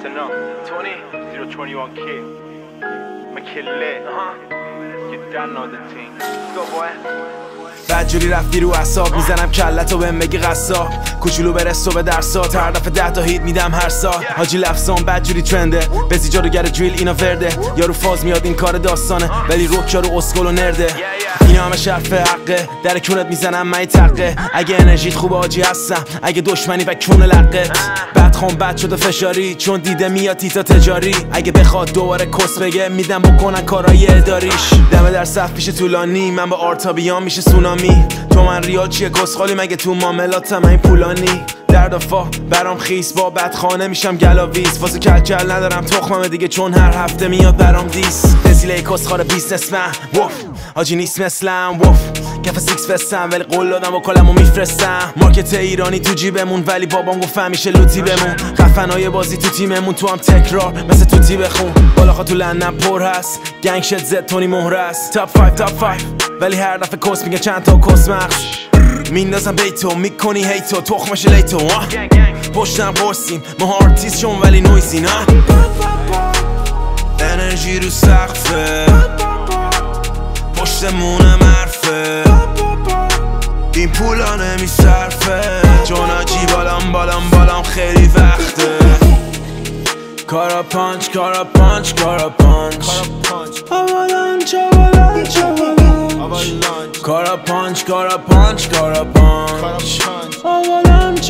Listen up, 20-021 kid. McKinley, you done know the thing. Let's go boy. بدجوری رفتی رو اعصاب میزنم کلتو بهم بگی قصاب کوچولو برسو به درسات هر دفعه 10 تا هیت میدم هر سال حاجی لفظام بدجوری ترنده بزی جاروگر دریل اینا ورده یارو فاز میاد این کار داستانه ولی روک یارو اسکل و نرده اینا همه شرف حقه در کونت میزنم من تقه اگه انرژیت خوبه حاجی هستم اگه دشمنی و کون لقه بدخوام بد شده فشاری چون دیده میاد تیتا تجاری اگه بخواد دوباره کس بگه میدم بکنن کارای اداریش دمه در صف پیش طولانی من با آرتا بیام میشه سونامی تو من ریال چیه کسخالی مگه تو معاملاتم این پولانی در دفاع برام خیس با بدخانه میشم گلاویز واسه کلکل ندارم تخمم دیگه چون هر هفته میاد برام دیس رسیله کسخار بیزنسمن وف حاجی نیست مثلم وف کف سیکس فستم ولی قول دادم و کلمو میفرستم مارکت ایرانی تو جیبمون ولی بابام گفت همیشه لوتی بمون خفنای بازی تو تیممون تو هم تکرار مثل توتی بخون بالاخا تو لندن پر هست گنگ شت زد تونی مهر است تاپ 5 ولی هر دفعه کس میگه چند تا کس مخش میندازم بیتو میکنی هیتو تخمش لیتو پشتم قرصیم ما آرتیست شون ولی نویزی نه انرژی رو سقفه پشتمونم حرفه این پولا نمیصرفه چون آجی بالام خیلی وقته کارا پانچ آوالانچ کارا پانچ آوالانچ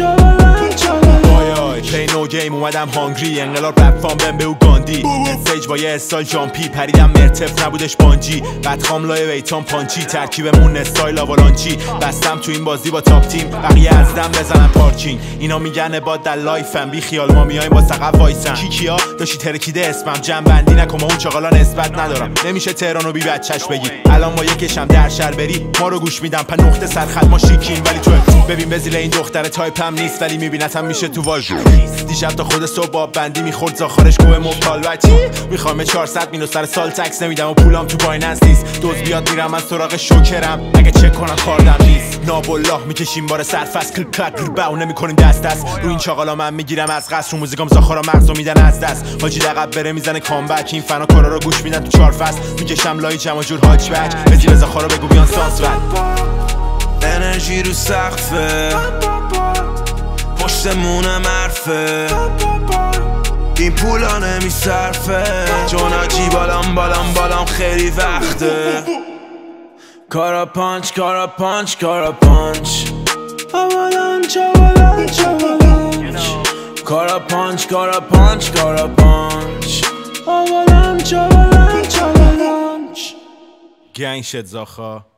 پلی نو گیم اومدم هانگری انقلاب رپ فام بهم به او گاندی استیج با یه استایل جامپی پریدم مرتف نبودش بانجی بدخام لای ویتام پانچی ترکیبمون استایل آوالانچی بستم تو این بازی با تاپ تیم بقیه از دم بزنن پارکینگ اینا میگن با در لایفم بی خیال ما میایم با سقف وایسن کیکیا داشتی ترکیده اسمم جمع بندی نکن اون چاقالا نسبت ندارم نمیشه تهرانو بی بچش بگی الان با یکشم در شهر بری ما رو گوش میدم په نقطه سرخط ما شیکیم ولی تو ببین بزیل این دختر تایپم نیست ولی میبینتم میشه تو واژو دیشب تا خود صبح باب بندی میخورد زاخارش گوه مبتال بچی میخوام 400 مینو سر سال تکس نمیدم و پولام تو بایننس نیست دوز بیاد میرم از سراغ شوکرم اگه چک کنم کاردم نیست نابالله میکشیم بار سرفست کل کلک رو نمیکنیم دست رو این چاقالا من میگیرم از قصر رو موزیکام زاخارا مغزو میدن از دست حاجی لقب بره میزنه کامبک این فنا کارا رو گوش میدن تو 4 فصل میکشم لای جمع جور هاچ بک بزی به زاخارا بگو بیان ساس انرژی رو سقفه پشتمونم حرفه این پولا نمیصرفه چون آجی بالام خیلی وقته کارا پانچ آوالانچ کارا پانچ آوالانچ گنگ شد زاخا